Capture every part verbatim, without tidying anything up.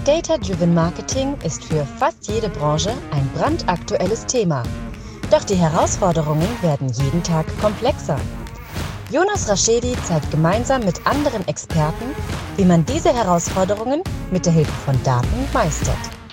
Data-Driven Marketing ist für fast jede Branche ein brandaktuelles Thema. Doch die Herausforderungen werden jeden Tag komplexer. Jonas Raschedi zeigt gemeinsam mit anderen Experten, wie man diese Herausforderungen mit der Hilfe von Daten meistert.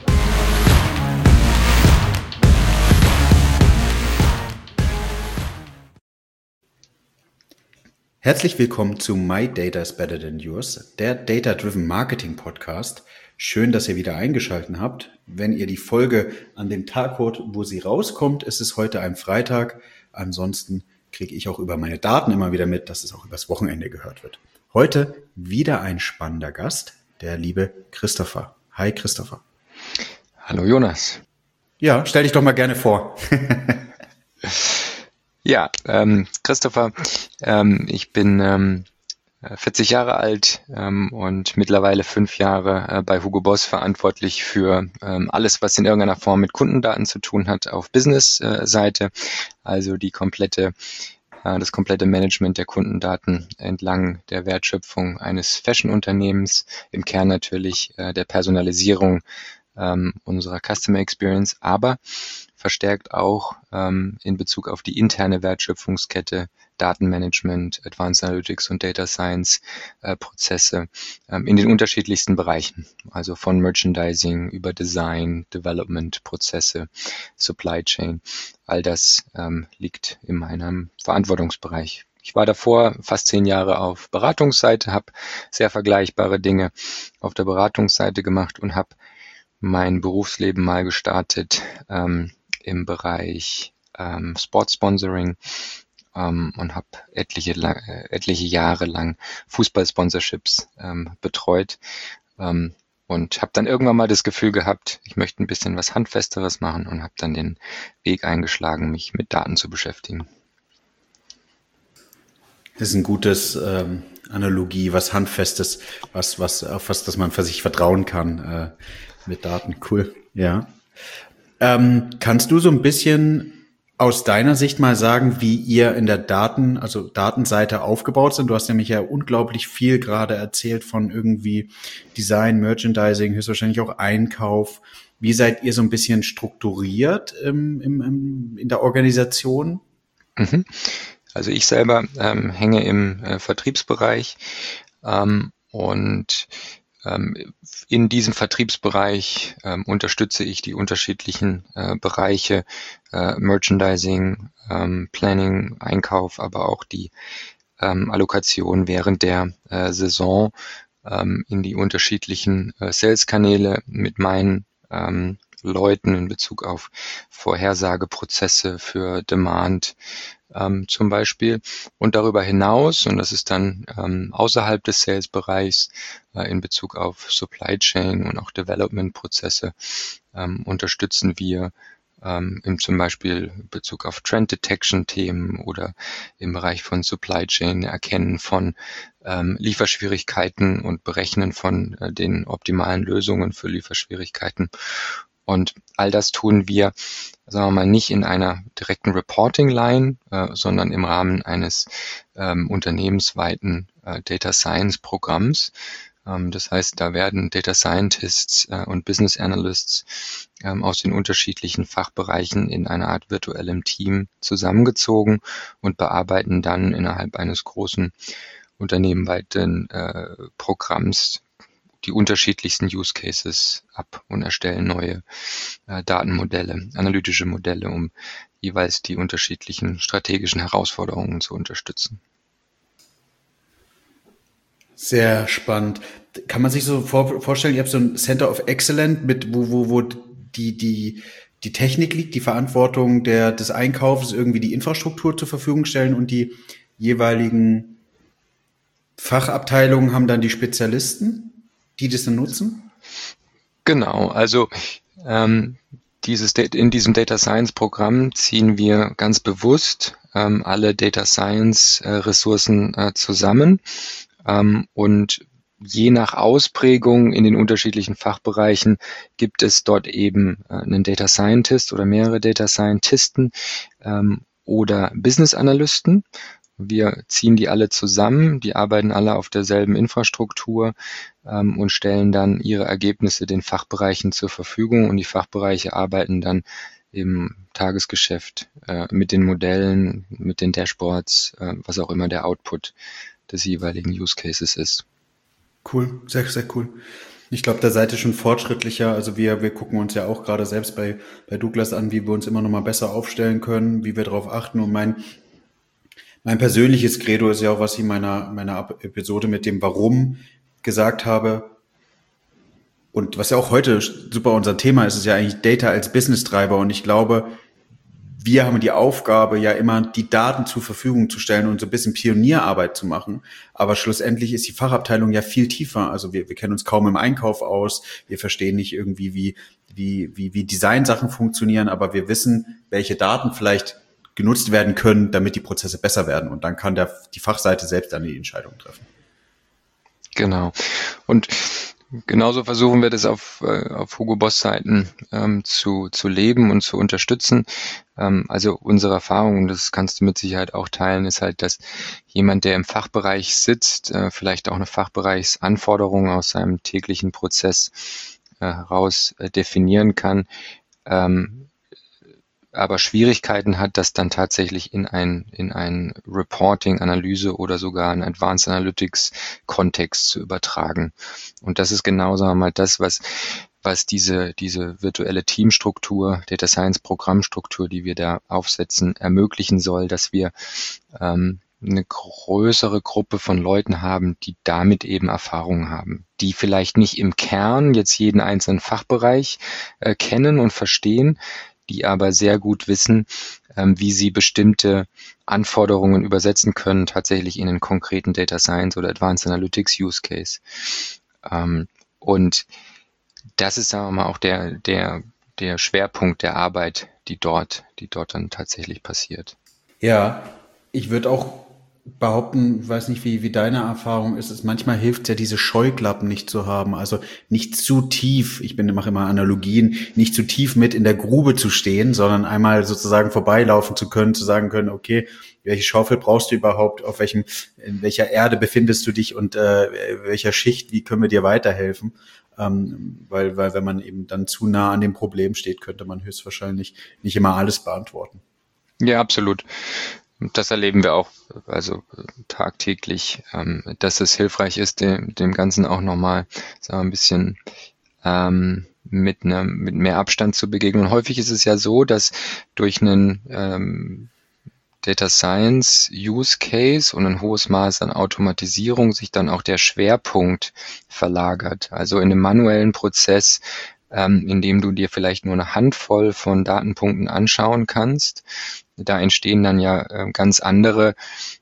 Herzlich willkommen zu My Data is Better Than Yours, der Data-Driven Marketing Podcast. Schön, dass ihr wieder eingeschaltet habt. Wenn ihr die Folge an dem Tag hört, wo sie rauskommt, ist es heute ein Freitag. Ansonsten kriege ich auch über meine Daten immer wieder mit, dass es auch übers Wochenende gehört wird. Heute wieder ein spannender Gast, der liebe Christopher. Hi Christopher. Hallo Jonas. Ja, stell dich doch mal gerne vor. Ja, ähm, Christopher, ähm, ich bin ähm, vierzig Jahre alt ähm, und mittlerweile fünf Jahre äh, bei Hugo Boss verantwortlich für ähm, alles, was in irgendeiner Form mit Kundendaten zu tun hat auf Business-Seite, also die komplette, äh, das komplette Management der Kundendaten entlang der Wertschöpfung eines Fashion-Unternehmens, im Kern natürlich äh, der Personalisierung ähm, unserer Customer Experience, aber verstärkt auch ähm, in Bezug auf die interne Wertschöpfungskette, Datenmanagement, Advanced Analytics und Data Science äh, Prozesse ähm, in den unterschiedlichsten Bereichen, also von Merchandising über Design, Development, Prozesse, Supply Chain. All das ähm, liegt in meinem Verantwortungsbereich. Ich war davor fast zehn Jahre auf Beratungsseite, habe sehr vergleichbare Dinge auf der Beratungsseite gemacht und habe mein Berufsleben mal gestartet ähm, im Bereich ähm, Sportsponsoring ähm, und habe etliche, äh, etliche Jahre lang Fußballsponsorships ähm, betreut ähm, und habe dann irgendwann mal das Gefühl gehabt, ich möchte ein bisschen was Handfesteres machen und habe dann den Weg eingeschlagen, mich mit Daten zu beschäftigen. Das ist ein gutes ähm, Analogie, was Handfestes, was, was, auf was, dass man für sich vertrauen kann äh, mit Daten. Cool, ja. Ähm, kannst du so ein bisschen aus deiner Sicht mal sagen, wie ihr in der Daten, also Datenseite aufgebaut sind? Du hast nämlich ja unglaublich viel gerade erzählt von irgendwie Design, Merchandising, höchstwahrscheinlich auch Einkauf. Wie seid ihr so ein bisschen strukturiert im, im, im, in der Organisation? Mhm. Also ich selber ähm, hänge im äh, Vertriebsbereich ähm, und ähm, in diesem Vertriebsbereich ähm, unterstütze ich die unterschiedlichen äh, Bereiche äh, Merchandising, ähm, Planning, Einkauf, aber auch die ähm, Allokation während der äh, Saison ähm, in die unterschiedlichen äh, Sales-Kanäle mit meinen ähm, Leuten in Bezug auf Vorhersageprozesse für Demand, Ähm, zum Beispiel. Und darüber hinaus, und das ist dann ähm, außerhalb des Sales-Bereichs äh, in Bezug auf Supply Chain und auch Development-Prozesse, ähm, unterstützen wir ähm, im zum Beispiel in Bezug auf Trend Detection-Themen oder im Bereich von Supply Chain, Erkennen von ähm, Lieferschwierigkeiten und Berechnen von äh, den optimalen Lösungen für Lieferschwierigkeiten. Und all das tun wir, sagen wir mal, nicht in einer direkten Reporting-Line, äh, sondern im Rahmen eines ähm, unternehmensweiten äh, Data Science-Programms. Ähm, das heißt, da werden Data Scientists äh, und Business Analysts ähm, aus den unterschiedlichen Fachbereichen in einer Art virtuellem Team zusammengezogen und bearbeiten dann innerhalb eines großen unternehmenweiten äh, Programms die unterschiedlichsten Use Cases ab und erstellen neue äh, Datenmodelle, analytische Modelle, um jeweils die unterschiedlichen strategischen Herausforderungen zu unterstützen. Sehr spannend. Kann man sich so vor, vorstellen, ihr habt so ein Center of Excellence, mit wo, wo, wo die, die, die Technik liegt, die Verantwortung der, des Einkaufs, irgendwie die Infrastruktur zur Verfügung stellen und die jeweiligen Fachabteilungen haben dann die Spezialisten, die das dann nutzen? Genau, also ähm, dieses in diesem Data Science Programm ziehen wir ganz bewusst ähm, alle Data Science äh, Ressourcen äh, zusammen ähm, und je nach Ausprägung in den unterschiedlichen Fachbereichen gibt es dort eben äh, einen Data Scientist oder mehrere Data Scientisten ähm, oder Business Analysten. Wir ziehen die alle zusammen, die arbeiten alle auf derselben Infrastruktur ähm, und stellen dann ihre Ergebnisse den Fachbereichen zur Verfügung, und die Fachbereiche arbeiten dann im Tagesgeschäft äh, mit den Modellen, mit den Dashboards, äh, was auch immer der Output des jeweiligen Use Cases ist. Cool, sehr, sehr cool. Ich glaube, da seid ihr schon fortschrittlicher. Also wir, wir gucken uns ja auch gerade selbst bei, bei Douglas an, wie wir uns immer noch mal besser aufstellen können, wie wir darauf achten. Und mein, mein persönliches Credo ist ja auch, was ich in meiner, meiner Episode mit dem Warum gesagt habe. Und was ja auch heute super unser Thema ist, ist ja eigentlich Data als Business-Treiber. Und ich glaube, wir haben die Aufgabe, ja immer die Daten zur Verfügung zu stellen und so ein bisschen Pionierarbeit zu machen. Aber schlussendlich ist die Fachabteilung ja viel tiefer. Also wir, wir kennen uns kaum im Einkauf aus. Wir verstehen nicht irgendwie, wie, wie, wie, wie Designsachen funktionieren. Aber wir wissen, welche Daten vielleicht genutzt werden können, damit die Prozesse besser werden. Und dann kann der, die Fachseite selbst dann die Entscheidung treffen. Genau. Und genauso versuchen wir das auf, auf Hugo Boss Seiten ähm, zu, zu leben und zu unterstützen. Ähm, also unsere Erfahrung, und das kannst du mit Sicherheit auch teilen, ist halt, dass jemand, der im Fachbereich sitzt, äh, vielleicht auch eine Fachbereichsanforderung aus seinem täglichen Prozess äh, heraus äh, definieren kann, ähm, aber Schwierigkeiten hat, das dann tatsächlich in ein in ein Reporting, Analyse oder sogar einen Advanced Analytics Kontext zu übertragen. Und das ist genau, sagen wir mal, das, was was diese diese virtuelle Teamstruktur, Data Science Programmstruktur, die wir da aufsetzen, ermöglichen soll, dass wir ähm, eine größere Gruppe von Leuten haben, die damit eben Erfahrungen haben, die vielleicht nicht im Kern jetzt jeden einzelnen Fachbereich äh, kennen und verstehen, die aber sehr gut wissen, ähm, wie sie bestimmte Anforderungen übersetzen können, tatsächlich in einen konkreten Data Science oder Advanced Analytics Use Case. Ähm, und das ist, sagen wir mal, auch der, der, der Schwerpunkt der Arbeit, die dort, die dort dann tatsächlich passiert. Ja, ich würde auch behaupten, weiß nicht, wie, wie deine Erfahrung ist, es manchmal hilft ja, diese Scheuklappen nicht zu haben, also nicht zu tief, ich bin, mache immer Analogien, nicht zu tief mit in der Grube zu stehen, sondern einmal sozusagen vorbeilaufen zu können, zu sagen können, okay, welche Schaufel brauchst du überhaupt, auf welchem, in welcher Erde befindest du dich und äh, welcher Schicht, wie können wir dir weiterhelfen? Ähm, weil, weil wenn man eben dann zu nah an dem Problem steht, könnte man höchstwahrscheinlich nicht immer alles beantworten. Ja, absolut. Das erleben wir auch, also tagtäglich, ähm, dass es hilfreich ist, dem, dem Ganzen auch nochmal so ein bisschen ähm, mit, ne, mit mehr Abstand zu begegnen. Und häufig ist es ja so, dass durch einen ähm, Data Science Use Case und ein hohes Maß an Automatisierung sich dann auch der Schwerpunkt verlagert. Also in einem manuellen Prozess, ähm, in dem du dir vielleicht nur eine Handvoll von Datenpunkten anschauen kannst, da entstehen dann ja äh, ganz andere,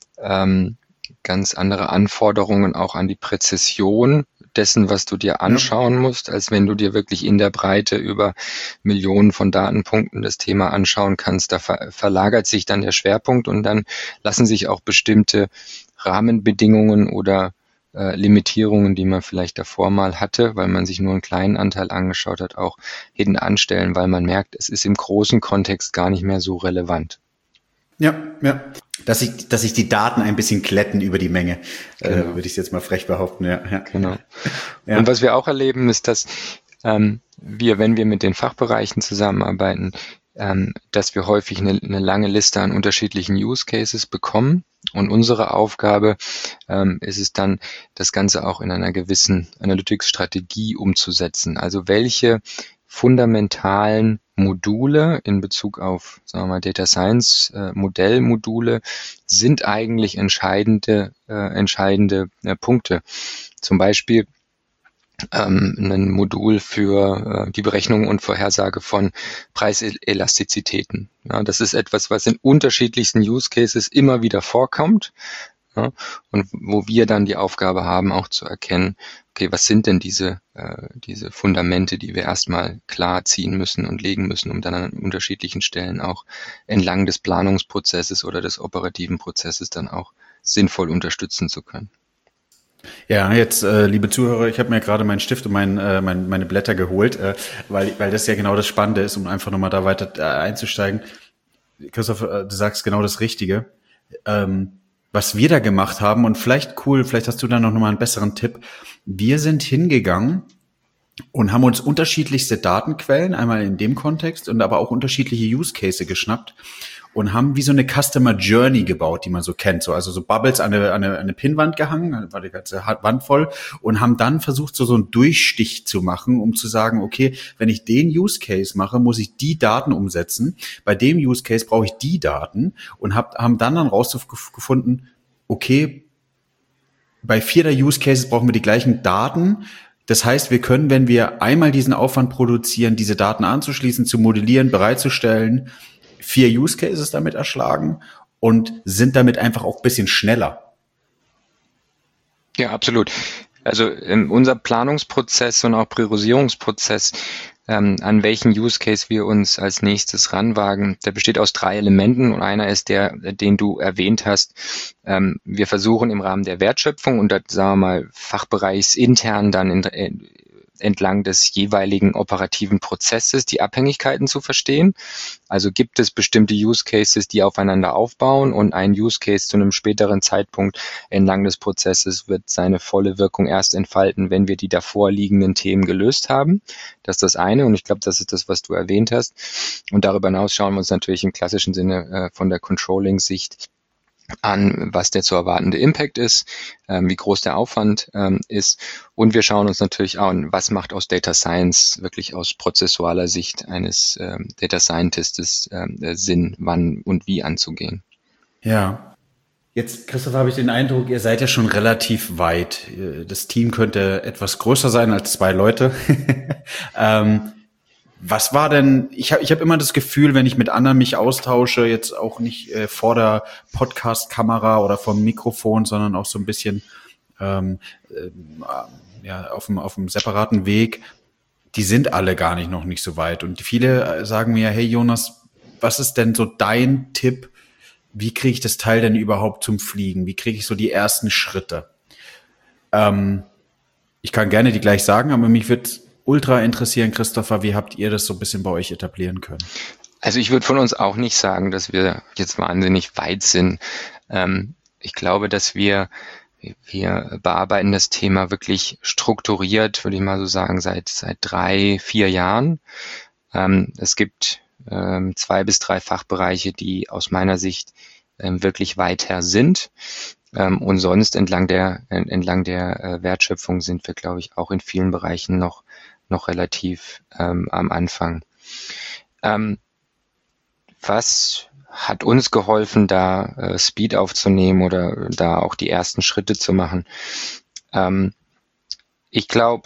ähm, ganz andere Anforderungen auch an die Präzision dessen, was du dir anschauen ja. musst, als wenn du dir wirklich in der Breite über Millionen von Datenpunkten das Thema anschauen kannst. Da ver- verlagert sich dann der Schwerpunkt und dann lassen sich auch bestimmte Rahmenbedingungen oder äh, Limitierungen, die man vielleicht davor mal hatte, weil man sich nur einen kleinen Anteil angeschaut hat, auch hinten anstellen, weil man merkt, es ist im großen Kontext gar nicht mehr so relevant. Ja, ja. Dass sich, dass sich die Daten ein bisschen glätten über die Menge, genau. äh, würde ich jetzt mal frech behaupten. Ja, ja. Genau. Ja. Und was wir auch erleben, ist, dass ähm, wir, wenn wir mit den Fachbereichen zusammenarbeiten, ähm, dass wir häufig eine, eine lange Liste an unterschiedlichen Use Cases bekommen. Und unsere Aufgabe ähm, ist es dann, das Ganze auch in einer gewissen Analytics-Strategie umzusetzen. Also welche fundamentalen Module in Bezug auf, sagen wir mal, Data Science äh, Modellmodule sind eigentlich entscheidende äh, entscheidende äh, Punkte. Zum Beispiel ähm, ein Modul für äh, die Berechnung und Vorhersage von Preiselastizitäten. Ja, das ist etwas, was in unterschiedlichsten Use Cases immer wieder vorkommt. Ja, und wo wir dann die Aufgabe haben, auch zu erkennen, okay, was sind denn diese äh, diese Fundamente, die wir erstmal klar ziehen müssen und legen müssen, um dann an unterschiedlichen Stellen auch entlang des Planungsprozesses oder des operativen Prozesses dann auch sinnvoll unterstützen zu können. Ja, jetzt, äh, liebe Zuhörer, ich habe mir gerade meinen Stift und mein, äh, mein, meine Blätter geholt, äh, weil weil das ja genau das Spannende ist, um einfach nochmal da weiter äh, einzusteigen. Christoph, äh, du sagst genau das Richtige. Ähm, was wir da gemacht haben und vielleicht cool, vielleicht hast du da noch mal einen besseren Tipp. Wir sind hingegangen und haben uns unterschiedlichste Datenquellen, einmal in dem Kontext und aber auch unterschiedliche Use Cases geschnappt und haben wie so eine Customer Journey gebaut, die man so kennt. So, also so Bubbles an eine, an eine, an eine Pinnwand gehangen, war die ganze Wand voll und haben dann versucht, so, so einen Durchstich zu machen, um zu sagen, okay, wenn ich den Use Case mache, muss ich die Daten umsetzen. Bei dem Use Case brauche ich die Daten und hab, haben dann dann rausgefunden, okay, bei vier der Use Cases brauchen wir die gleichen Daten. Das heißt, wir können, wenn wir einmal diesen Aufwand produzieren, diese Daten anzuschließen, zu modellieren, bereitzustellen, vier Use Cases damit erschlagen und sind damit einfach auch ein bisschen schneller. Ja, absolut. Also ähm, unser Planungsprozess und auch Priorisierungsprozess, ähm, an welchen Use Case wir uns als nächstes ranwagen, der besteht aus drei Elementen und einer ist der, den du erwähnt hast. Ähm, wir versuchen im Rahmen der Wertschöpfung und das, sagen wir mal, fachbereichsintern dann in, in entlang des jeweiligen operativen Prozesses die Abhängigkeiten zu verstehen. Also gibt es bestimmte Use Cases, die aufeinander aufbauen und ein Use Case zu einem späteren Zeitpunkt entlang des Prozesses wird seine volle Wirkung erst entfalten, wenn wir die davor liegenden Themen gelöst haben. Das ist das eine und ich glaube, das ist das, was du erwähnt hast. Und darüber hinaus schauen wir uns natürlich im klassischen Sinne äh, von der Controlling-Sicht an, was der zu erwartende Impact ist, ähm, wie groß der Aufwand ähm, ist. Und wir schauen uns natürlich an, was macht aus Data Science wirklich aus prozessualer Sicht eines ähm, Data Scientists ähm, Sinn, wann und wie anzugehen. Ja. Jetzt, Christoph, habe ich den Eindruck, ihr seid ja schon relativ weit. Das Team könnte etwas größer sein als zwei Leute. ähm, Was war denn, ich habe ich hab immer das Gefühl, wenn ich mit anderen mich austausche, jetzt auch nicht äh, vor der Podcast-Kamera oder vom Mikrofon, sondern auch so ein bisschen ähm, äh, ja, auf dem auf dem separaten Weg, die sind alle gar nicht noch nicht so weit. Und viele sagen mir, hey Jonas, was ist denn so dein Tipp? Wie kriege ich das Teil denn überhaupt zum Fliegen? Wie kriege ich so die ersten Schritte? Ähm, ich kann gerne die gleich sagen, aber mich wird ultra interessieren, Christopher, wie habt ihr das so ein bisschen bei euch etablieren können? Also ich würde von uns auch nicht sagen, dass wir jetzt wahnsinnig weit sind. Ähm, ich glaube, dass wir, wir bearbeiten das Thema wirklich strukturiert, würde ich mal so sagen, seit, seit drei, vier Jahren. Ähm, es gibt ähm, zwei bis drei Fachbereiche, die aus meiner Sicht ähm, wirklich weiter sind. Ähm, und sonst entlang der, entlang der äh, Wertschöpfung sind wir, glaube ich, auch in vielen Bereichen noch noch relativ ähm, am Anfang. Ähm, was hat uns geholfen, da äh, Speed aufzunehmen oder da auch die ersten Schritte zu machen? Ähm, ich glaube,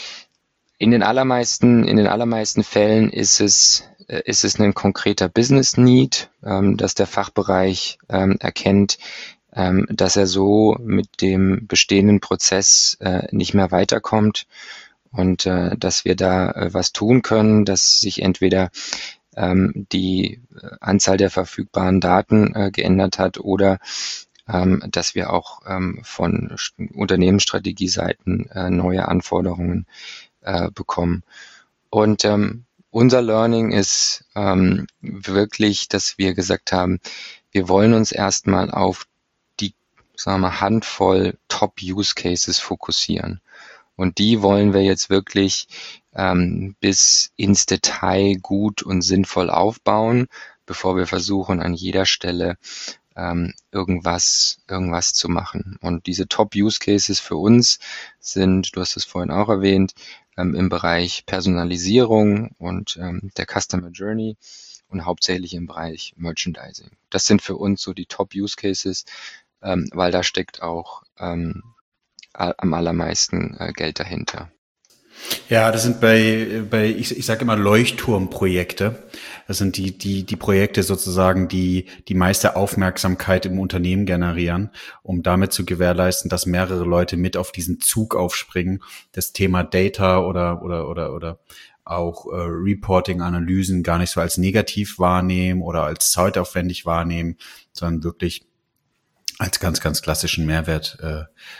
in den allermeisten, in den allermeisten Fällen ist es, äh, ist es ein konkreter Business Need, ähm, dass der Fachbereich ähm, erkennt, ähm, dass er so mit dem bestehenden Prozess äh, nicht mehr weiterkommt. Und äh, dass wir da äh, was tun können, dass sich entweder ähm, die Anzahl der verfügbaren Daten äh, geändert hat oder ähm, dass wir auch ähm, von Unternehmensstrategieseiten äh, neue Anforderungen äh, bekommen. Und ähm, unser Learning ist ähm, wirklich, dass wir gesagt haben, wir wollen uns erstmal auf die, sagen wir mal, Handvoll Top-Use-Cases fokussieren. Und die wollen wir jetzt wirklich ähm, bis ins Detail gut und sinnvoll aufbauen, bevor wir versuchen, an jeder Stelle ähm, irgendwas, irgendwas zu machen. Und diese Top-Use-Cases für uns sind, du hast es vorhin auch erwähnt, ähm, im Bereich Personalisierung und ähm, der Customer Journey und hauptsächlich im Bereich Merchandising. Das sind für uns so die Top-Use-Cases, ähm, weil da steckt auch ähm, am allermeisten äh, Geld dahinter. Ja, das sind bei, bei ich, ich sage immer Leuchtturmprojekte. Das sind die, die, die Projekte sozusagen, die die meiste Aufmerksamkeit im Unternehmen generieren, um damit zu gewährleisten, dass mehrere Leute mit auf diesen Zug aufspringen, das Thema Data oder, oder, oder, oder auch äh, Reporting, Analysen gar nicht so als negativ wahrnehmen oder als zeitaufwendig wahrnehmen, sondern wirklich als ganz, ganz klassischen Mehrwert äh,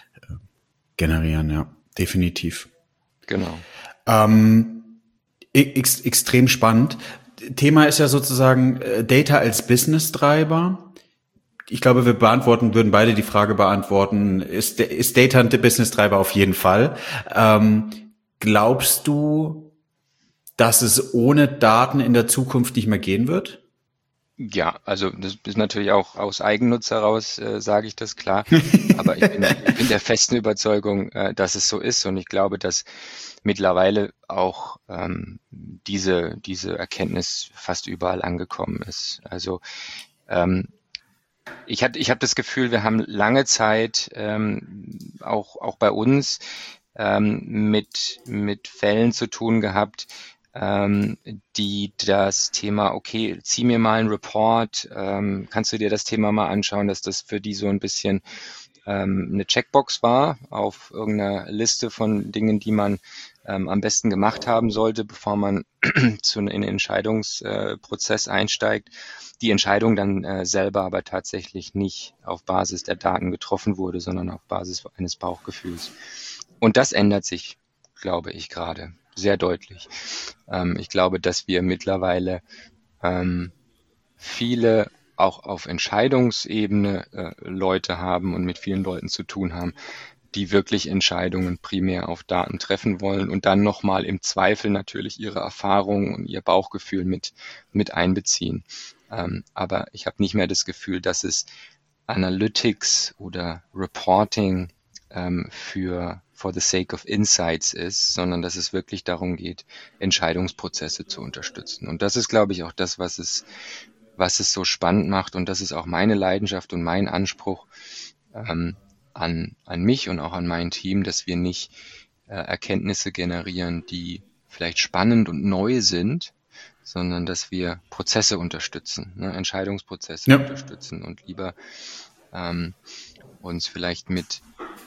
generieren, ja, definitiv. Genau. Ähm, ex, extrem spannend. Thema ist ja sozusagen äh, Data als Business-Treiber. ich glaube, wir beantworten, würden beide die Frage beantworten, ist, ist Data ein Business-Treiber auf jeden Fall. Ähm, glaubst du, dass es ohne Daten in der Zukunft nicht mehr gehen wird? Ja, also das ist natürlich auch aus Eigennutz heraus, äh, sage ich das klar. Aber ich bin, ich bin der festen Überzeugung, äh, dass es so ist. Und ich glaube, dass mittlerweile auch ähm, diese, diese Erkenntnis fast überall angekommen ist. Also ähm, ich hatte, ich habe das Gefühl, wir haben lange Zeit ähm, auch, auch bei uns ähm, mit, mit Fällen zu tun gehabt, ähm, die das Thema, okay, zieh mir mal einen Report, ähm, kannst du dir das Thema mal anschauen, dass das für die so ein bisschen ähm, eine Checkbox war auf irgendeiner Liste von Dingen, die man ähm, am besten gemacht haben sollte, bevor man zu in den Entscheidungsprozess äh, einsteigt. Die Entscheidung dann äh, selber aber tatsächlich nicht auf Basis der Daten getroffen wurde, sondern auf Basis eines Bauchgefühls. Und das ändert sich, glaube ich, gerade sehr deutlich. Ähm, ich glaube, dass wir mittlerweile ähm, viele auch auf Entscheidungsebene äh, Leute haben und mit vielen Leuten zu tun haben, die wirklich Entscheidungen primär auf Daten treffen wollen und dann nochmal im Zweifel natürlich ihre Erfahrungen und ihr Bauchgefühl mit, mit einbeziehen. Ähm, aber ich habe nicht mehr das Gefühl, dass es Analytics oder Reporting ähm, für for the sake of insights ist, sondern dass es wirklich darum geht, Entscheidungsprozesse zu unterstützen. Und das ist, glaube ich, auch das, was es, was es so spannend macht. Und das ist auch meine Leidenschaft und mein Anspruch ähm, an, an mich und auch an mein Team, dass wir nicht äh, Erkenntnisse generieren, die vielleicht spannend und neu sind, sondern dass wir Prozesse unterstützen, ne, Entscheidungsprozesse Ja. unterstützen und lieber ähm, uns vielleicht mit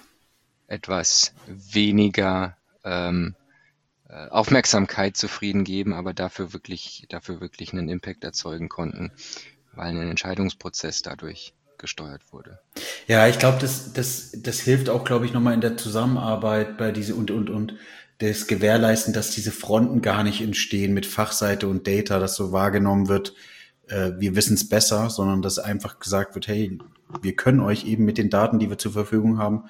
etwas weniger ähm, Aufmerksamkeit zufrieden geben, aber dafür wirklich, dafür wirklich einen Impact erzeugen konnten, weil ein Entscheidungsprozess dadurch gesteuert wurde. Ja, ich glaube, das, das, das hilft auch, glaube ich, nochmal in der Zusammenarbeit bei diese und, und, und das Gewährleisten, dass diese Fronten gar nicht entstehen mit Fachseite und Data, dass so wahrgenommen wird, äh, wir wissen es besser, sondern dass einfach gesagt wird, hey, wir können euch eben mit den Daten, die wir zur Verfügung haben,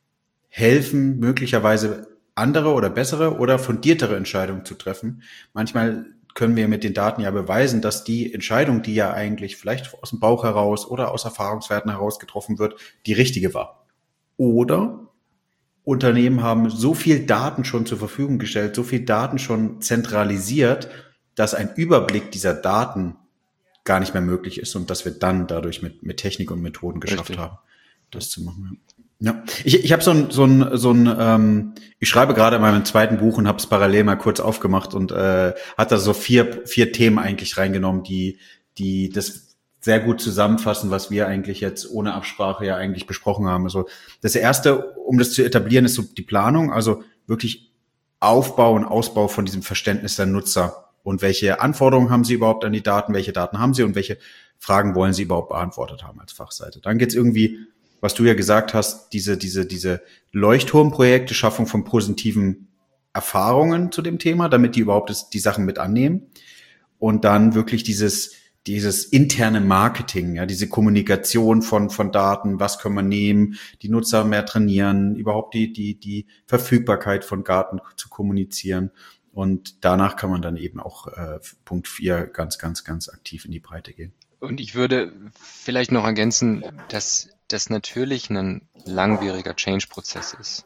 helfen, möglicherweise andere oder bessere oder fundiertere Entscheidungen zu treffen. Manchmal können wir mit den Daten ja beweisen, dass die Entscheidung, die ja eigentlich vielleicht aus dem Bauch heraus oder aus Erfahrungswerten heraus getroffen wird, die richtige war. Oder Unternehmen haben so viel Daten schon zur Verfügung gestellt, so viel Daten schon zentralisiert, dass ein Überblick dieser Daten gar nicht mehr möglich ist und dass wir dann dadurch mit, mit Technik und Methoden geschafft Richtig. haben, das zu machen. Ja, ich, ich habe so ein, so ein, so ein, ähm, ich schreibe gerade in meinem zweiten Buch und habe es parallel mal kurz aufgemacht und äh, hat da so vier, vier Themen eigentlich reingenommen, die, die das sehr gut zusammenfassen, was wir eigentlich jetzt ohne Absprache ja eigentlich besprochen haben. Also das erste, um das zu etablieren, ist so die Planung, also wirklich Aufbau und Ausbau von diesem Verständnis der Nutzer und welche Anforderungen haben sie überhaupt an die Daten, welche Daten haben sie und welche Fragen wollen sie überhaupt beantwortet haben als Fachseite. Dann geht's irgendwie, was du ja gesagt hast, diese, diese, diese Leuchtturmprojekte, Schaffung von positiven Erfahrungen zu dem Thema, damit die überhaupt das, die Sachen mit annehmen. Und dann wirklich dieses, dieses interne Marketing, ja, diese Kommunikation von, von Daten, was können wir nehmen, die Nutzer mehr trainieren, überhaupt die, die, die Verfügbarkeit von Daten zu kommunizieren. Und danach kann man dann eben auch äh, Punkt vier ganz, ganz, ganz aktiv in die Breite gehen. Und ich würde vielleicht noch ergänzen, dass das natürlich ein langwieriger Change-Prozess ist.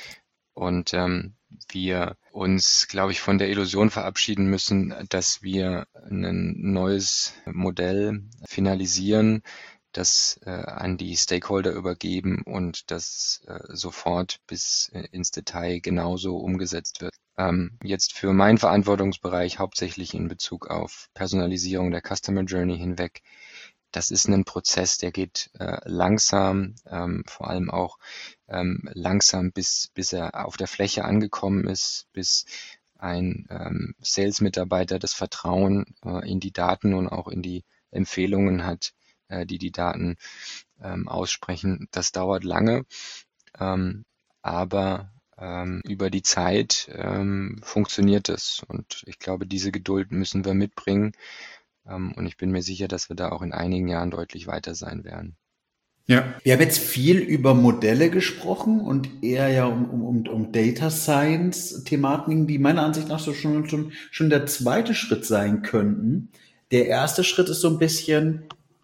Und ähm, wir uns, glaube ich, von der Illusion verabschieden müssen, dass wir ein neues Modell finalisieren, das äh, an die Stakeholder übergeben und das äh, sofort bis äh, ins Detail genauso umgesetzt wird. Ähm, jetzt für meinen Verantwortungsbereich hauptsächlich in Bezug auf Personalisierung der Customer Journey hinweg. Das ist ein Prozess, der geht äh, langsam, ähm, vor allem auch ähm, langsam, bis, bis er auf der Fläche angekommen ist, bis ein ähm, Sales-Mitarbeiter das Vertrauen äh, in die Daten und auch in die Empfehlungen hat, äh, die die Daten ähm, aussprechen. Das dauert lange, ähm, aber ähm, über die Zeit ähm, funktioniert es. Und ich glaube, diese Geduld müssen wir mitbringen. Und ich bin mir sicher, dass wir da auch in einigen Jahren deutlich weiter sein werden. Ja, wir haben jetzt viel über Modelle gesprochen und eher ja um, um, um, um Data Science Thematiken, die meiner Ansicht nach so schon, schon, schon der zweite Schritt sein könnten. Der erste Schritt ist so ein bisschen,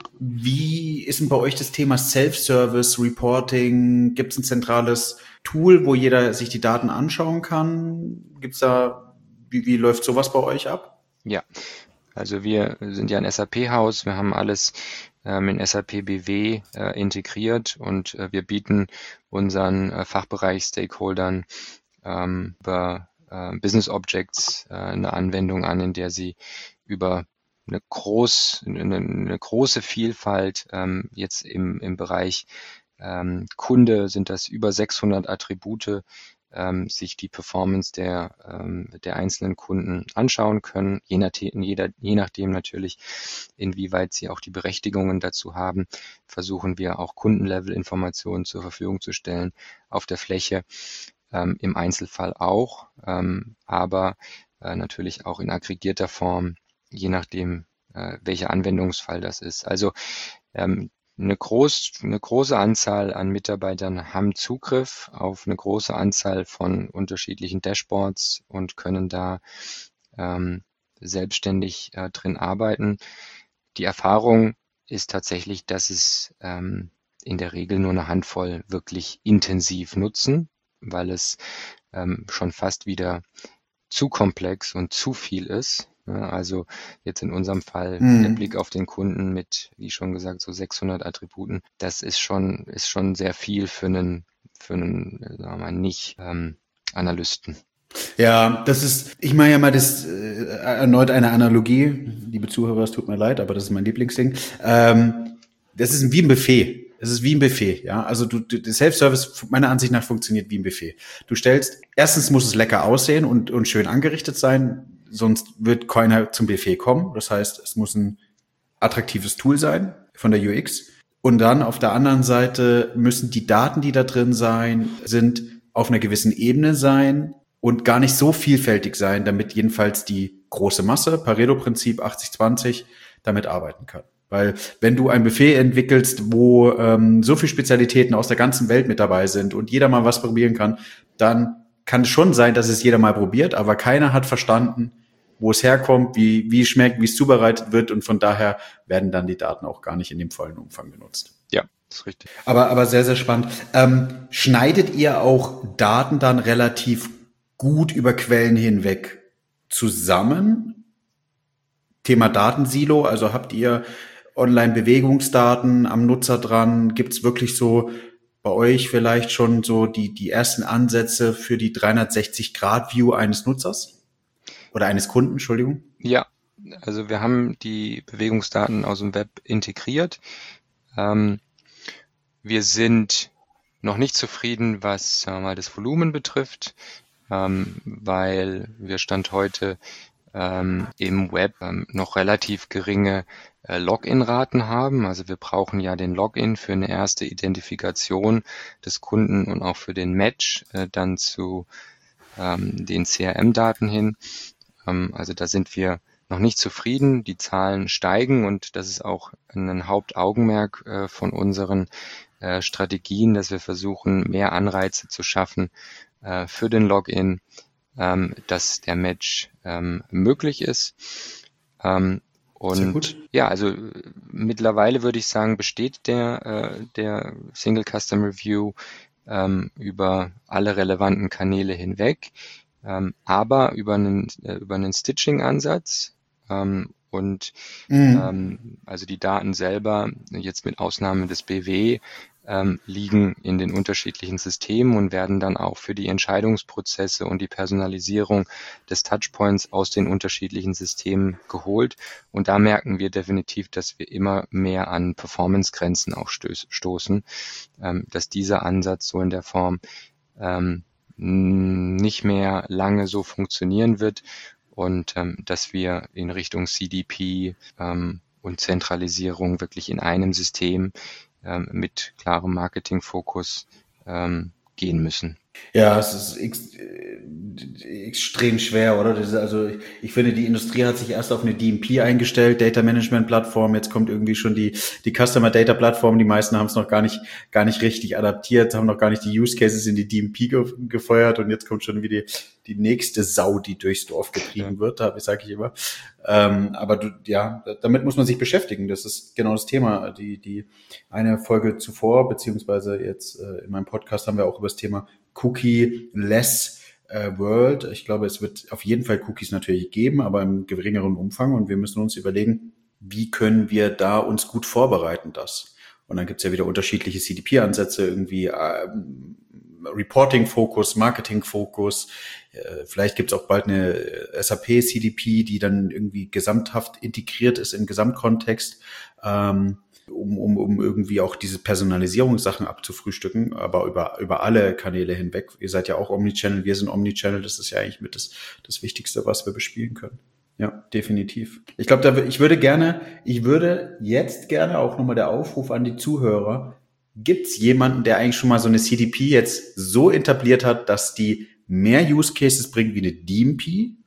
wie ist denn bei euch das Thema Self-Service, Reporting? Gibt es ein zentrales Tool, wo jeder sich die Daten anschauen kann? Gibt's da, wie, wie läuft sowas bei euch ab? Ja, also wir sind ja ein S A P-Haus, wir haben alles ähm, in S A P B W äh, integriert und äh, wir bieten unseren äh, Fachbereich-Stakeholdern ähm, über äh, Business Objects äh, eine Anwendung an, in der sie über eine, groß, eine, eine große Vielfalt ähm, jetzt im, im Bereich ähm, Kunde sind das über sechshundert Attribute, ähm, sich die Performance der, ähm, der einzelnen Kunden anschauen können, je, nach, jeder, je nachdem natürlich, inwieweit sie auch die Berechtigungen dazu haben, versuchen wir auch Kundenlevel-Informationen zur Verfügung zu stellen auf der Fläche, ähm, im Einzelfall auch, ähm, aber äh, natürlich auch in aggregierter Form, je nachdem, äh, welcher Anwendungsfall das ist. Also ähm, eine, groß, eine große Anzahl an Mitarbeitern haben Zugriff auf eine große Anzahl von unterschiedlichen Dashboards und können da ähm, selbstständig äh, drin arbeiten. Die Erfahrung ist tatsächlich, dass es ähm, in der Regel nur eine Handvoll wirklich intensiv nutzen, weil es ähm, schon fast wieder zu komplex und zu viel ist. Ja, also jetzt in unserem Fall Mhm. der Blick auf den Kunden mit, wie schon gesagt, so sechshundert Attributen. Das ist schon ist schon sehr viel für einen für einen sagen wir mal, nicht ähm, Analysten. Ja, das ist, ich mache ja mal das äh, erneut eine Analogie. Liebe Zuhörer, es tut mir leid, aber das ist mein Lieblingsding. Ähm, das ist wie ein Buffet. Es ist wie ein Buffet, ja. Also du, du der Self-Service meiner Ansicht nach funktioniert wie ein Buffet. Du stellst, erstens muss es lecker aussehen und, und schön angerichtet sein, sonst wird keiner zum Buffet kommen. Das heißt, es muss ein attraktives Tool sein von der U X. Und dann auf der anderen Seite müssen die Daten, die da drin sein, sind auf einer gewissen Ebene sein und gar nicht so vielfältig sein, damit jedenfalls die große Masse, Pareto-Prinzip achtzig zwanzig, damit arbeiten kann. Weil wenn du ein Buffet entwickelst, wo ähm, so viele Spezialitäten aus der ganzen Welt mit dabei sind und jeder mal was probieren kann, dann kann es schon sein, dass es jeder mal probiert, aber keiner hat verstanden, wo es herkommt, wie wie es schmeckt, wie es zubereitet wird und von daher werden dann die Daten auch gar nicht in dem vollen Umfang genutzt. Ja, das ist richtig. Aber aber sehr, sehr spannend. Ähm, schneidet ihr auch Daten dann relativ gut über Quellen hinweg zusammen? Thema Datensilo, also habt ihr Online-Bewegungsdaten am Nutzer dran? Gibt's wirklich so bei euch vielleicht schon so die die ersten Ansätze für die dreihundertsechzig Grad View eines Nutzers? Oder eines Kunden, Entschuldigung? Ja, also wir haben die Bewegungsdaten aus dem Web integriert. Ähm, wir sind noch nicht zufrieden, was sagen wir mal, das Volumen betrifft, ähm, weil wir Stand heute ähm, im Web ähm, noch relativ geringe äh, Login-Raten haben. Also wir brauchen ja den Login für eine erste Identifikation des Kunden und auch für den Match äh, dann zu ähm, den C R M-Daten hin. Ähm, also da sind wir noch nicht zufrieden. Die Zahlen steigen und das ist auch ein Hauptaugenmerk äh, von unseren äh, Strategien, dass wir versuchen, mehr Anreize zu schaffen äh, für den Login, ähm, dass der Match ähm, möglich ist. Ähm, und ja, also mittlerweile würde ich sagen, besteht der, äh, der Single Custom Review ähm, über alle relevanten Kanäle hinweg, ähm, aber über einen, äh, über einen Stitching-Ansatz. Ähm, und Mhm. ähm, also die Daten selber, jetzt mit Ausnahme des B W, ähm, liegen in den unterschiedlichen Systemen und werden dann auch für die Entscheidungsprozesse und die Personalisierung des Touchpoints aus den unterschiedlichen Systemen geholt. Und da merken wir definitiv, dass wir immer mehr an Performance-Grenzen auch stöß, stoßen, ähm, dass dieser Ansatz so in der Form ähm, nicht mehr lange so funktionieren wird und ähm, dass wir in Richtung C D P ähm, und Zentralisierung wirklich in einem System ähm, mit klarem Marketingfokus ähm, gehen müssen. Ja, es ist, extrem schwer, oder? Das ist also, ich, ich finde, die Industrie hat sich erst auf eine D M P eingestellt, Data Management Plattform. Jetzt kommt irgendwie schon die die Customer Data Plattform. Die meisten haben es noch gar nicht gar nicht richtig adaptiert, haben noch gar nicht die Use Cases in die D M P ge- gefeuert und jetzt kommt schon wieder die, die nächste Sau, die durchs Dorf getrieben wird, sage ich immer. Ähm, aber du, ja, damit muss man sich beschäftigen. Das ist genau das Thema. Die die eine Folge zuvor beziehungsweise jetzt äh, in meinem Podcast haben wir auch über das Thema Cookie-less äh, World. Ich glaube, es wird auf jeden Fall Cookies natürlich geben, aber im geringeren Umfang. Und wir müssen uns überlegen, wie können wir da uns gut vorbereiten, das. Und dann gibt's ja wieder unterschiedliche C D P-Ansätze, irgendwie äh, Reporting-Fokus, Marketing-Fokus. Äh, vielleicht gibt's auch bald eine S A P-C D P, die dann irgendwie gesamthaft integriert ist im Gesamtkontext. Ähm, Um, um, um irgendwie auch diese Personalisierungssachen abzufrühstücken, aber über, über alle Kanäle hinweg. Ihr seid ja auch Omnichannel, wir sind Omnichannel, das ist ja eigentlich mit das, das Wichtigste, was wir bespielen können. Ja, definitiv. Ich glaube, da, ich würde gerne, ich würde jetzt gerne auch nochmal der Aufruf an die Zuhörer, gibt's jemanden, der eigentlich schon mal so eine C D P jetzt so etabliert hat, dass die mehr Use Cases bringt wie eine D M P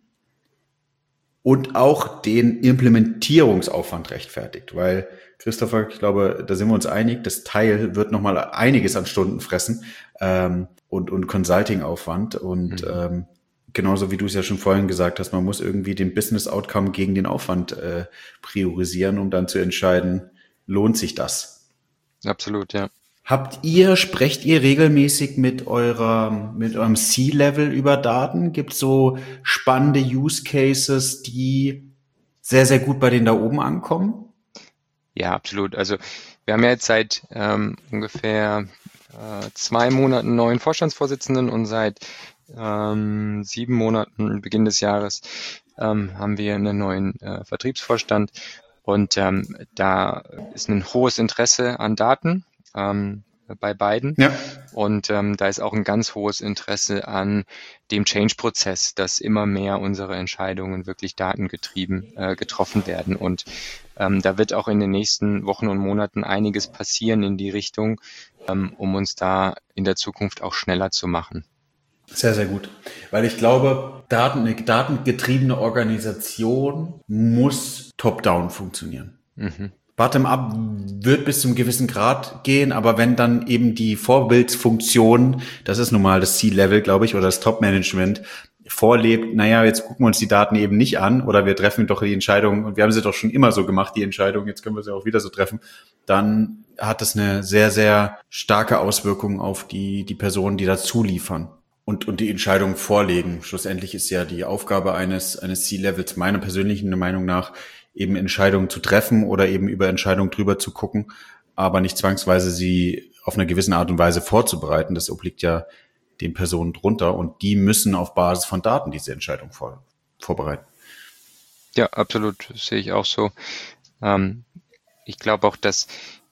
und auch den Implementierungsaufwand rechtfertigt, weil Christopher, ich glaube, da sind wir uns einig, das Teil wird nochmal einiges an Stunden fressen ähm, und, und Consulting-Aufwand und mhm. ähm, genauso wie du es ja schon vorhin gesagt hast, man muss irgendwie den Business-Outcome gegen den Aufwand äh, priorisieren, um dann zu entscheiden, lohnt sich das? Absolut, ja. Habt ihr, sprecht ihr regelmäßig mit eurer, mit eurem C-Level über Daten? Gibt es so spannende Use Cases, die sehr, sehr gut bei denen da oben ankommen? Ja, absolut. Also wir haben ja jetzt seit ähm, ungefähr äh, zwei Monaten einen neuen Vorstandsvorsitzenden und seit ähm, sieben Monaten, Beginn des Jahres, ähm, haben wir einen neuen äh, Vertriebsvorstand und ähm, da ist ein hohes Interesse an Daten ähm, bei beiden. Ja. Und ähm, da ist auch ein ganz hohes Interesse an dem Change-Prozess, dass immer mehr unsere Entscheidungen wirklich datengetrieben äh, getroffen werden. Und ähm, da wird auch in den nächsten Wochen und Monaten einiges passieren in die Richtung, ähm, um uns da in der Zukunft auch schneller zu machen. Sehr, sehr gut. Weil ich glaube, Daten, eine datengetriebene Organisation muss top-down funktionieren. Mhm. Bottom-up wird bis zum gewissen Grad gehen, aber wenn dann eben die Vorbildsfunktion, das ist nun mal das C-Level, glaube ich, oder das Top-Management, vorlebt, naja, jetzt gucken wir uns die Daten eben nicht an oder wir treffen doch die Entscheidung und wir haben sie doch schon immer so gemacht, die Entscheidung, jetzt können wir sie auch wieder so treffen, dann hat das eine sehr, sehr starke Auswirkung auf die, die Personen, die dazu liefern und, und die Entscheidung vorlegen. Schlussendlich ist ja die Aufgabe eines, eines C-Levels meiner persönlichen Meinung nach, eben Entscheidungen zu treffen oder eben über Entscheidungen drüber zu gucken, aber nicht zwangsweise sie auf eine gewisse Art und Weise vorzubereiten. Das obliegt ja den Personen drunter und die müssen auf Basis von Daten diese Entscheidung vor, vorbereiten. Ja, absolut, das sehe ich auch so. Ähm, ich glaube auch, dass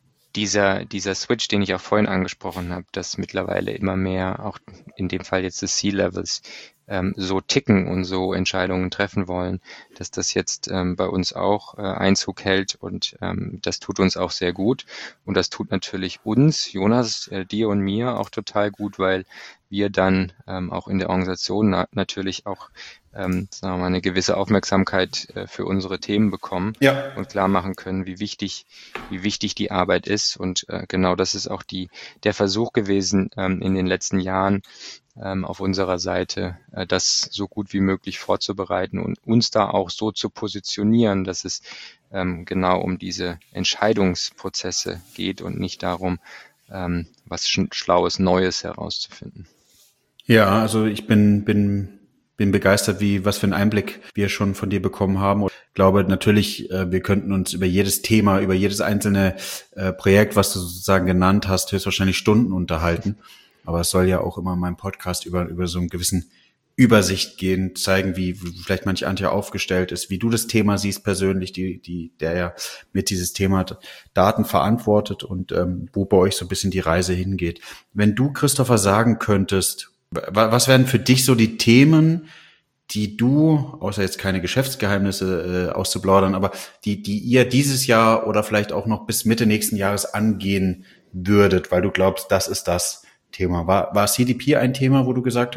dieser dieser Switch, den ich auch vorhin angesprochen habe, dass mittlerweile immer mehr, auch in dem Fall jetzt des C-Levels, ähm, so ticken und so Entscheidungen treffen wollen, dass das jetzt ähm, bei uns auch äh, Einzug hält und ähm, das tut uns auch sehr gut und das tut natürlich uns, Jonas, äh, dir und mir auch total gut, weil wir dann ähm, auch in der Organisation na- natürlich auch ähm, sagen wir mal, eine gewisse Aufmerksamkeit äh, für unsere Themen bekommen ja. und klar machen können, wie wichtig wie wichtig die Arbeit ist und äh, genau das ist auch die der Versuch gewesen ähm, in den letzten Jahren ähm, auf unserer Seite, äh, das so gut wie möglich vorzubereiten und uns da auch so zu positionieren, dass es ähm, genau um diese Entscheidungsprozesse geht und nicht darum, ähm, was sch- Schlaues, Neues herauszufinden. Ja, also ich bin bin bin begeistert, wie was für einen Einblick wir schon von dir bekommen haben. Und ich glaube natürlich, äh, wir könnten uns über jedes Thema, über jedes einzelne äh, Projekt, was du sozusagen genannt hast, höchstwahrscheinlich Stunden unterhalten. Aber es soll ja auch immer in meinem Podcast über über so einen gewissen Übersicht gehen, zeigen, wie, wie vielleicht manche Antje aufgestellt ist, wie du das Thema siehst persönlich, die die der ja mit dieses Thema Daten verantwortet und ähm, wo bei euch so ein bisschen die Reise hingeht. Wenn du, Christopher, sagen könntest, was wären für dich so die Themen, die du, außer jetzt keine Geschäftsgeheimnisse äh, auszuplaudern, aber die die ihr dieses Jahr oder vielleicht auch noch bis Mitte nächsten Jahres angehen würdet, weil du glaubst, das ist das Thema. War, war C D P ein Thema, wo du gesagt hast,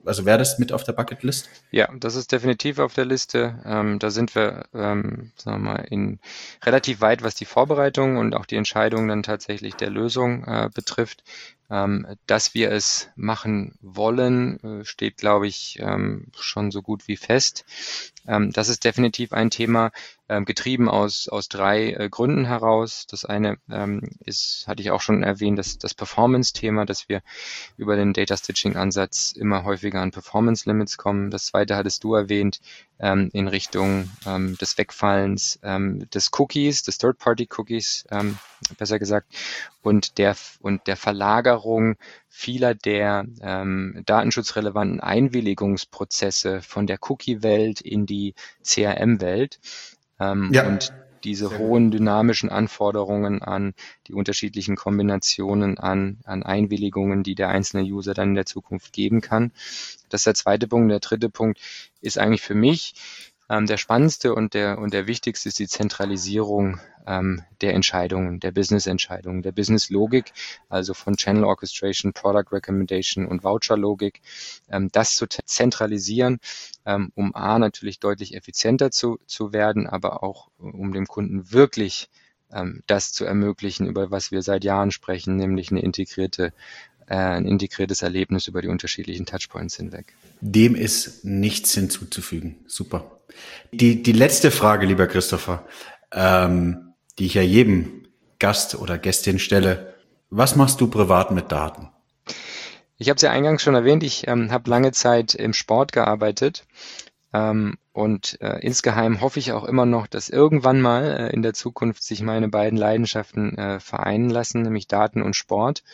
Also wäre das mit auf der Bucketlist? Ja, das ist definitiv auf der Liste. Ähm, da sind wir, ähm, sagen wir mal, in relativ weit, was die Vorbereitung und auch die Entscheidung dann tatsächlich der Lösung äh, betrifft. Ähm, dass wir es machen wollen, äh, steht, glaube ich, ähm, schon so gut wie fest. Ähm, das ist definitiv ein Thema, ähm, getrieben aus aus drei äh, Gründen heraus. Das eine ähm, ist, hatte ich auch schon erwähnt, das, das Performance-Thema, dass wir über den Data-Stitching-Ansatz immer häufiger an Performance-Limits kommen. Das zweite hattest du erwähnt, ähm, in Richtung ähm, des Wegfallens ähm, des Cookies, des Third-Party-Cookies, ähm, besser gesagt, und der und der Verlagerung vieler der ähm, datenschutzrelevanten Einwilligungsprozesse von der Cookie-Welt in die C R M-Welt. Ähm, Ja. Und diese hohen dynamischen Anforderungen an die unterschiedlichen Kombinationen an, an Einwilligungen, die der einzelne User dann in der Zukunft geben kann. Das ist der zweite Punkt. Der dritte Punkt ist eigentlich für mich ähm, der spannendste und der, und der wichtigste ist die Zentralisierung ähm, der Entscheidungen, der Business-Entscheidungen, der Business-Logik, also von Channel Orchestration, Product Recommendation und Voucher-Logik, ähm, das zu zentralisieren, ähm, um A, natürlich deutlich effizienter zu, zu werden, aber auch um dem Kunden wirklich ähm, das zu ermöglichen, über was wir seit Jahren sprechen, nämlich eine integrierte ein integriertes Erlebnis über die unterschiedlichen Touchpoints hinweg. Dem ist nichts hinzuzufügen. Super. Die, die letzte Frage, lieber Christopher, ähm, die ich ja jedem Gast oder Gästin stelle. Was machst du privat mit Daten? Ich habe es ja eingangs schon erwähnt, ich ähm, habe lange Zeit im Sport gearbeitet ähm, und äh, insgeheim hoffe ich auch immer noch, dass irgendwann mal äh, in der Zukunft sich meine beiden Leidenschaften äh, vereinen lassen, nämlich Daten und Sport.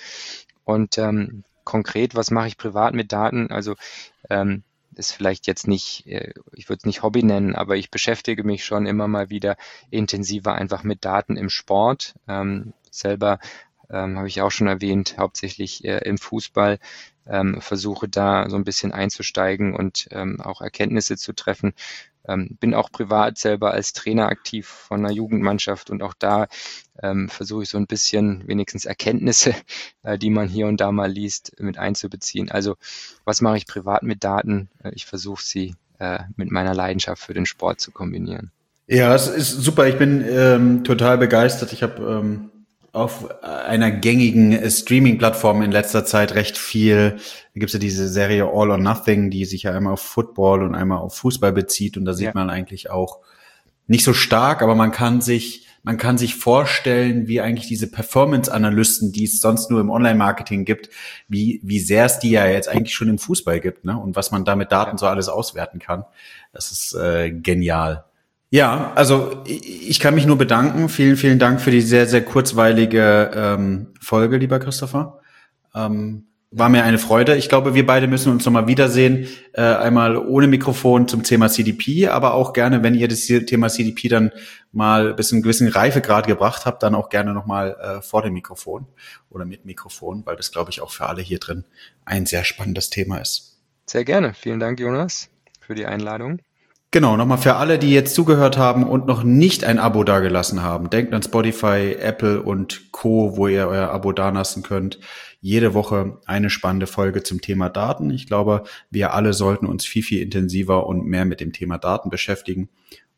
Und ähm, konkret, was mache ich privat mit Daten? Also ähm, ist vielleicht jetzt nicht, äh, ich würde es nicht Hobby nennen, aber ich beschäftige mich schon immer mal wieder intensiver einfach mit Daten im Sport. Ähm, selber ähm, habe ich auch schon erwähnt, hauptsächlich äh, im Fußball, ähm, versuche da so ein bisschen einzusteigen und ähm, auch Erkenntnisse zu treffen. Ähm, bin auch privat selber als Trainer aktiv von einer Jugendmannschaft und auch da ähm, versuche ich so ein bisschen wenigstens Erkenntnisse, äh, die man hier und da mal liest, mit einzubeziehen. Also was mache ich privat mit Daten? Äh, ich versuche sie äh, mit meiner Leidenschaft für den Sport zu kombinieren. Ja, es ist super. Ich bin ähm, total begeistert. Ich habe ähm, auf einer gängigen Streaming-Plattform in letzter Zeit recht viel. Da gibt's ja diese Serie All or Nothing, die sich ja einmal auf Football und einmal auf Fußball bezieht. Und da sieht ja. man eigentlich auch nicht so stark, aber man kann sich man kann sich vorstellen, wie eigentlich diese Performance-Analysten, die es sonst nur im Online-Marketing gibt, wie wie sehr es die ja jetzt eigentlich schon im Fußball gibt, ne? Und was man da mit Daten ja. so alles auswerten kann. Das ist äh, genial. Ja, also ich kann mich nur bedanken. Vielen, vielen Dank für die sehr, sehr kurzweilige ähm, Folge, lieber Christopher. Ähm, war mir eine Freude. Ich glaube, wir beide müssen uns nochmal wiedersehen. Äh, einmal ohne Mikrofon zum Thema C D P, aber auch gerne, wenn ihr das Thema C D P dann mal bis einen gewissen Reifegrad gebracht habt, dann auch gerne nochmal äh, vor dem Mikrofon oder mit Mikrofon, weil das, glaube ich, auch für alle hier drin ein sehr spannendes Thema ist. Sehr gerne. Vielen Dank, Jonas, für die Einladung. Genau, nochmal für alle, die jetzt zugehört haben und noch nicht ein Abo dagelassen haben. Denkt an Spotify, Apple und Co., wo ihr euer Abo dalassen könnt. Jede Woche eine spannende Folge zum Thema Daten. Ich glaube, wir alle sollten uns viel, viel intensiver und mehr mit dem Thema Daten beschäftigen.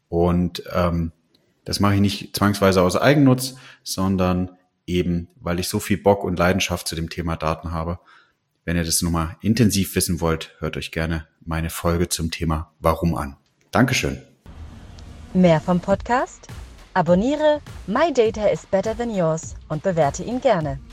Und ähm, das mache ich nicht zwangsweise aus Eigennutz, sondern eben, weil ich so viel Bock und Leidenschaft zu dem Thema Daten habe. Wenn ihr das nochmal intensiv wissen wollt, hört euch gerne meine Folge zum Thema Warum an. Dankeschön. Mehr vom Podcast? Abonniere My Data is Better Than Yours und bewerte ihn gerne.